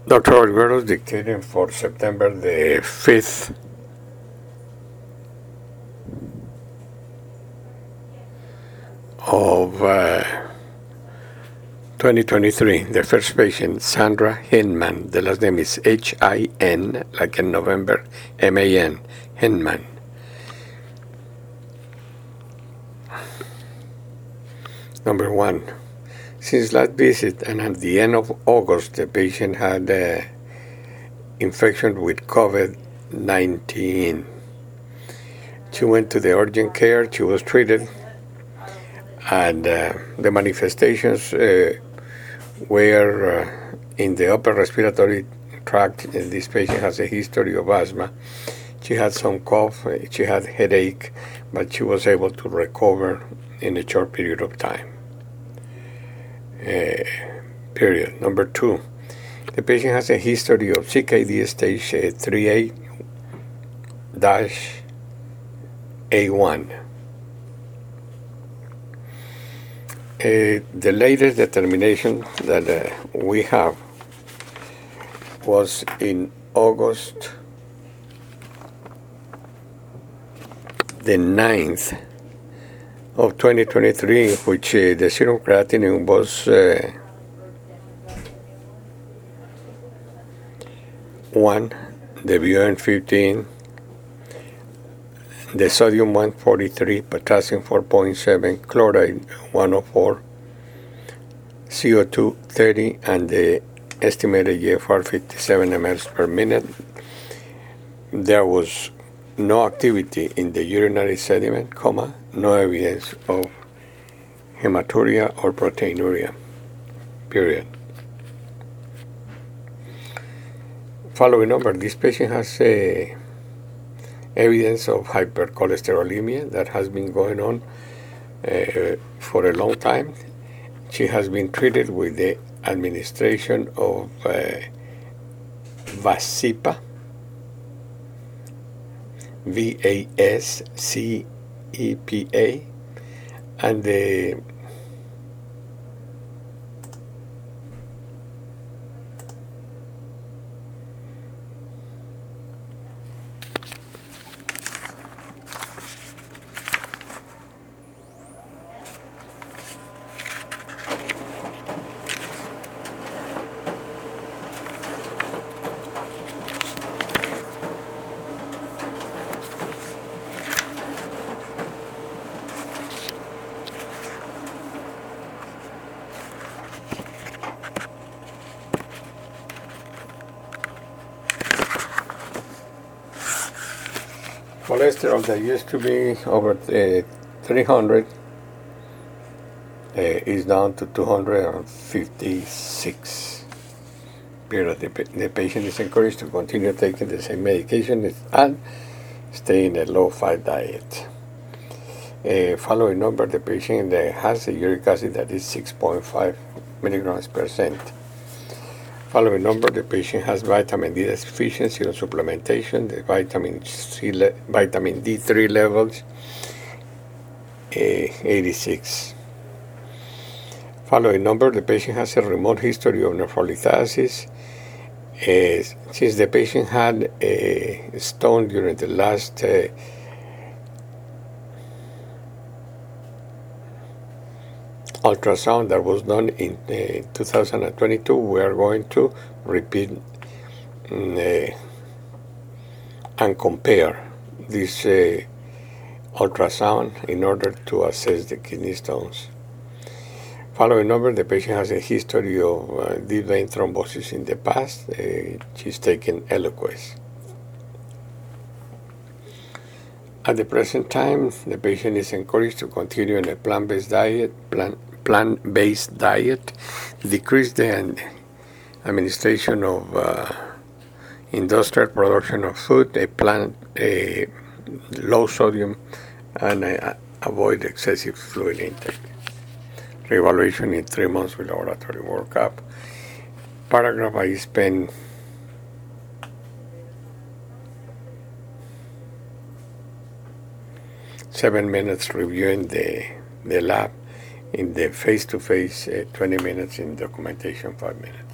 Dr. Olgueros dictating for September the 5th of 2023. The first patient, Sandra Hinman. The last name is H-I-N, like in November, M-A-N, Hinman. Number 1. Since last visit and at the end of August, the patient had infection with COVID-19. She went to the urgent care. She was treated, and the manifestations were in the upper respiratory tract. This patient has a history of asthma. She had some cough. She had headache, but she was able to recover in a short period of time. Period. Number 2, the patient has a history of CKD stage 3A-A1. The latest determination that we have was in August the 9th of 2023, which the serum creatinine was 1, the BUN 15, the sodium 143, potassium 4.7, chloride 104, CO2 30, and the estimated GFR 57 mL per minute. There was no activity in the urinary sediment, no evidence of hematuria or proteinuria, period. Following over, this patient has evidence of hypercholesterolemia that has been going on for a long time. She has been treated with the administration of Vascepa, VASCEPA, and the cholesterol that used to be over 300 is down to 256. Period. The patient is encouraged to continue taking the same medication and stay in a low-fat diet. Following number, the patient has a uric acid that is 6.5 milligrams per cent. Following number, the patient has vitamin D deficiency on supplementation. The vitamin D3 levels 86. Following number, the patient has a remote history of nephrolithasis. Since the patient had a stone during the last ultrasound that was done in 2022, we are going to repeat and compare this ultrasound in order to assess the kidney stones. Following over, the patient has a history of deep vein thrombosis in the past. She's taken Eliquis. At the present time, the patient is encouraged to continue on a plant-based diet, decrease the administration of industrial production of food, a low sodium, and avoid excessive fluid intake. Reevaluation in 3 months with laboratory workup. Paragraph, I spent seven minutes reviewing the lab, in the face-to-face 20 minutes, in documentation 5 minutes.